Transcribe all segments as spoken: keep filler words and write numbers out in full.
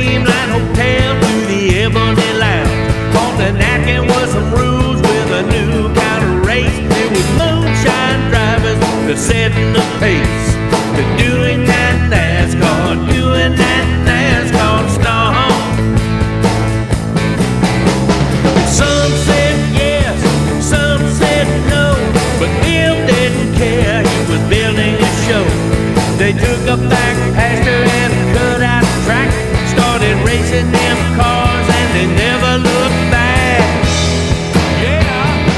Dreamland Hotel to the Ebony Lounge. On the napkin was some rules with a new kind of race. It was moonshine drivers to setting the pace, to doing that NASCAR, doing that NASCAR stomp. Some said yes, some said no, but Bill didn't care. He was building a show. They took a back pasture and cut out the track, started racing them cars, and they never looked back. Yeah.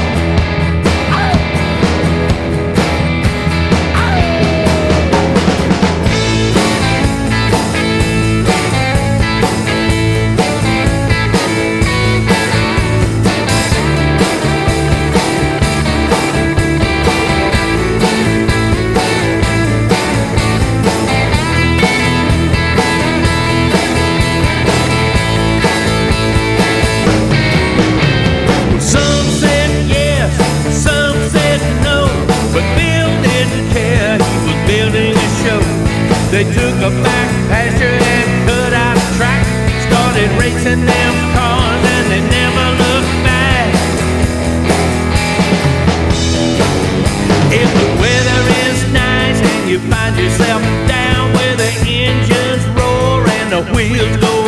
They took a back pasture and cut out a track, started racing them cars, and they never looked back. If the weather is nice and you find yourself down where the engines roar and the wheels go